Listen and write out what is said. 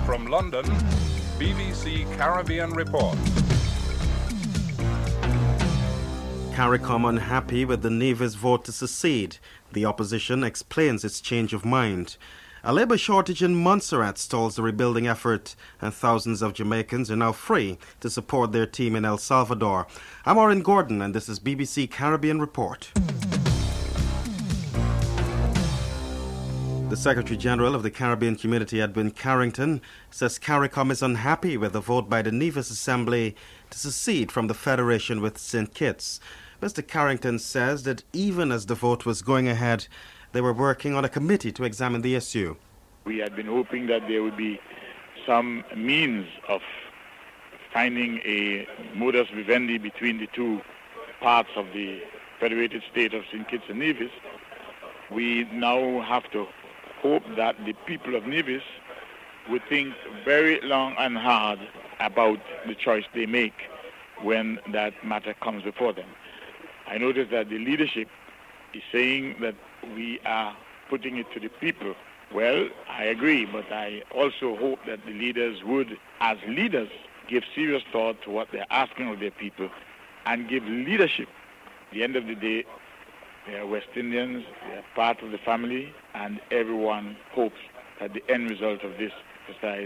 From London, BBC Caribbean Report. CARICOM unhappy with the Nevis vote to secede. The opposition explains its change of mind. A labour shortage in Montserrat stalls the rebuilding effort, and thousands of Jamaicans are now free to support their team in El Salvador. I'm Oren Gordon, and this is BBC Caribbean Report. The Secretary-General of the Caribbean Community, Edwin Carrington, says CARICOM is unhappy with the vote by the Nevis Assembly to secede from the Federation with St. Kitts. Mr. Carrington says that even as the vote was going ahead, they were working on a committee to examine the issue. We had been hoping that there would be some means of finding a modus vivendi between the two parts of the federated state of St. Kitts and Nevis. We now have to hope that the people of Nevis would think very long and hard about the choice they make when that matter comes before them. I notice that the leadership is saying that we are putting it to the people. Well, I agree, but I also hope that the leaders would, as leaders, give serious thought to what they're asking of their people and give leadership. At the end of the day, they are West Indians, they are part of the family, and everyone hopes that the end result of this exercise